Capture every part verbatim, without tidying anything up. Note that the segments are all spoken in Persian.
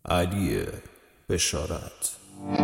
علی بشارت.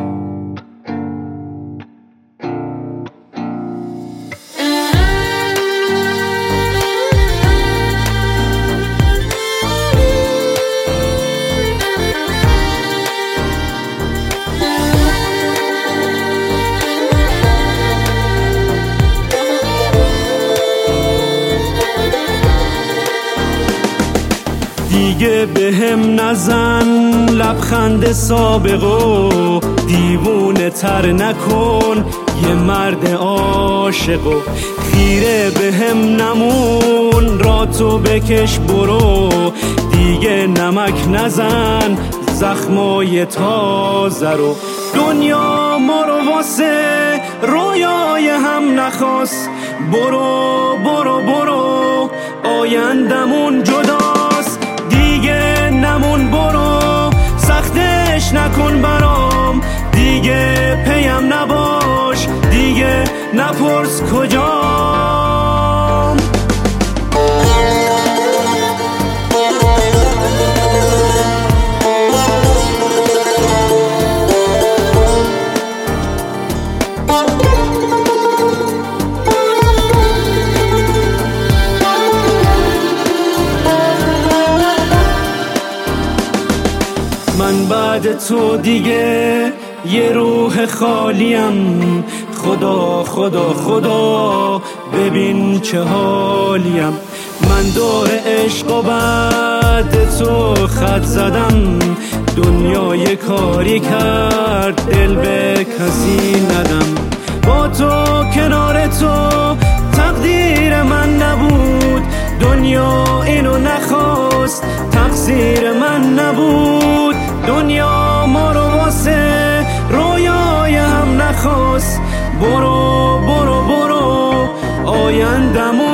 دیگه به هم نزن لبخند سابقو، دیوونه تر نکن یه مرد عاشقو، خیره به هم نمون را تو بکش برو، دیگه نمک نزن زخمای تازه رو. دنیا ما رو واسه رویای هم نخواست، برو برو برو آیندمون جداست، دیگه نمون برو سختش نکن برام، دیگه پیم نباش دیگه نپرس کجام. من بعد تو دیگه یه روح خالیم، خدا خدا خدا ببین چه حالیم، من دور عشق و بعد تو خط زدم، دنیای کاری کرد دل به کسی ندم، با تو کنار تو تقدیر من نبود، دنیا اینو نخواست تقصیر من نبود، دنیا ما رو واسه رویای هم نخواست، برو برو برو آیندمون